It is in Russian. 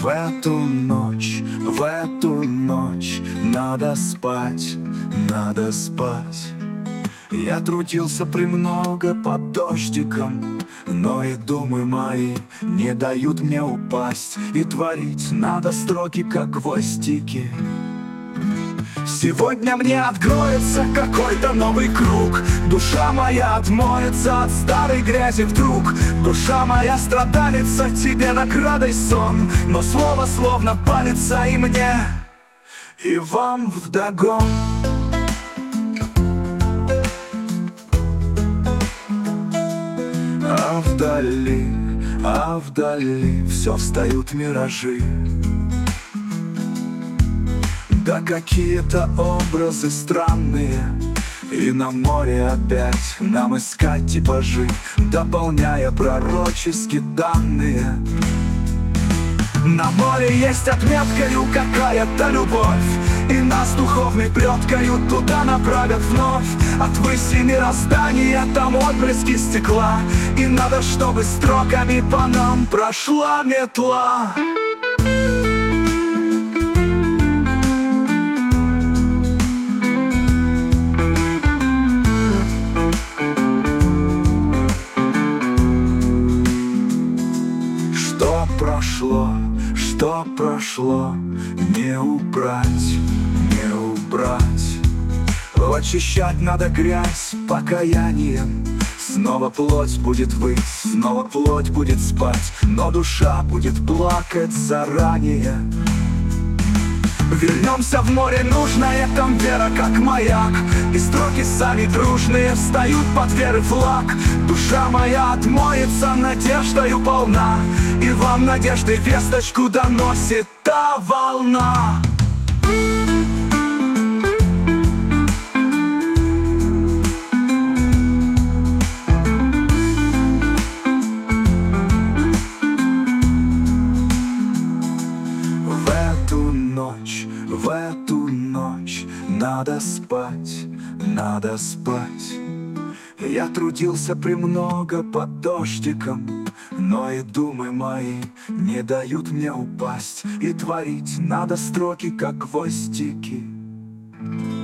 В эту ночь надо спать, надо спать. Я трудился премного под дождиком, но и думы мои не дают мне упасть. И творить надо строки, как гвоздики. Сегодня мне откроется какой-то новый круг. Душа моя отмоется от старой грязи вдруг. Душа моя страдалица, тебе наградой сон. Но слово словно палится и мне, и вам вдогон. А вдали все встают миражи. Да какие-то образы странные. И на море опять нам искать типажи, дополняя пророчески данные. На море есть отметкою какая-то любовь, и нас духовной плеткою туда направят вновь. Отвыси мироздания там отблески стекла, и надо, чтобы строками по нам прошла метла. Что прошло, не убрать, не убрать. Очищать надо грязь покаянием. Снова плоть будет выть, снова плоть будет спать, но душа будет плакать заранее. Вернемся в море нужное, там вера как маяк, и строки сами дружные встают под веры флаг. Душа моя отмоется, надеждою полна, и вам надежды весточку доносит та волна. В эту ночь надо спать, надо спать. Я трудился премного под дождиком, но и думы мои не дают мне упасть. И творить надо строки, как гвоздики.